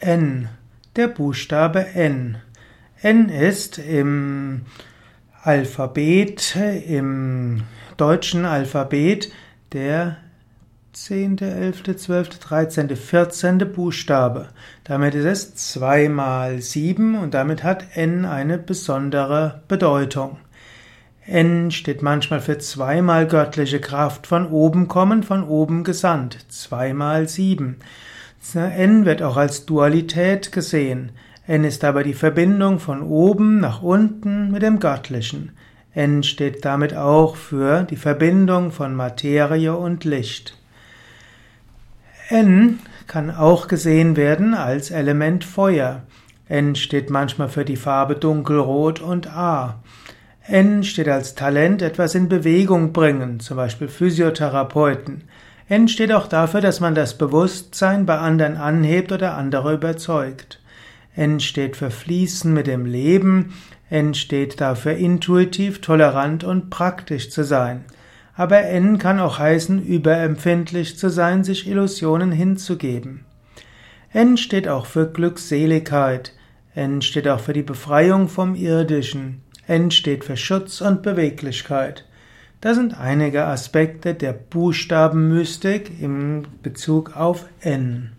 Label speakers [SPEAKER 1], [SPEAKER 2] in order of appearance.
[SPEAKER 1] N, der Buchstabe N. N ist im Alphabet, im deutschen Alphabet der 10., 11., 12., 13., 14. Buchstabe. Damit ist es 2 mal 7 und damit hat N eine besondere Bedeutung. N steht manchmal für zweimal göttliche Kraft, von oben kommen, von oben gesandt, 2 mal 7. N wird auch als Dualität gesehen. N ist aber die Verbindung von oben nach unten mit dem Göttlichen. N steht damit auch für die Verbindung von Materie und Licht. N kann auch gesehen werden als Element Feuer. N steht manchmal für die Farbe Dunkelrot und A. N steht als Talent, etwas in Bewegung bringen, zum Beispiel Physiotherapeuten. N steht auch dafür, dass man das Bewusstsein bei anderen anhebt oder andere überzeugt. N steht für Fließen mit dem Leben. N steht dafür, intuitiv, tolerant und praktisch zu sein. Aber N kann auch heißen, überempfindlich zu sein, sich Illusionen hinzugeben. N steht auch für Glückseligkeit. N steht auch für die Befreiung vom Irdischen. N steht für Schutz und Beweglichkeit. Das sind einige Aspekte der Buchstabenmystik in Bezug auf N.